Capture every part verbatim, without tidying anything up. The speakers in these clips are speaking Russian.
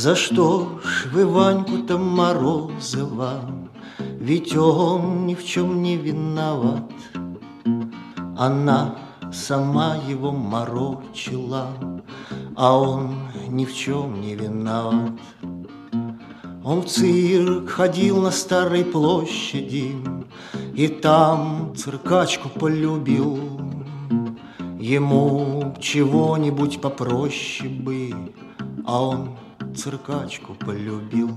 За что ж вы Ваньку-то Морозова? Ведь он ни в чем не виноват. Она сама его морочила, а он ни в чем не виноват. Он в цирк ходил на Старой площади, и там циркачку полюбил. Ему чего-нибудь попроще бы, а он циркачку полюбил.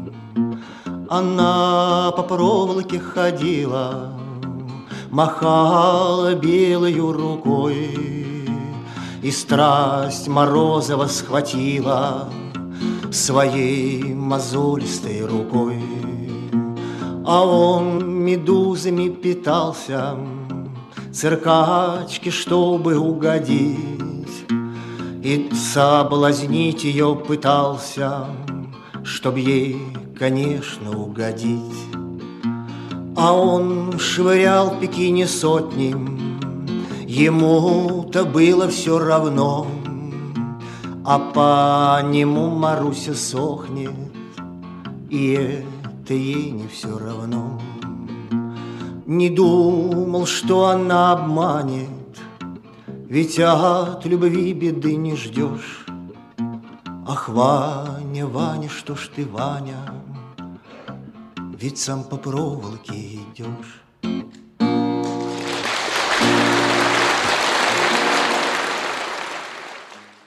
Она по проволоке ходила, махала белою рукой, и страсть Морозова схватила своей мозолистой рукой. А он медузами питался, циркачке, чтобы угодить, и соблазнить ее пытался, чтоб ей, конечно, угодить. А он швырял в Пекине сотни, ему-то было все равно, а по нему Маруся сохнет, и это ей не все равно. Не думал, что она обманет, ведь от любви беды не ждешь. Ах, Ваня, Ваня, что ж ты, Ваня, ведь сам по проволоке идешь.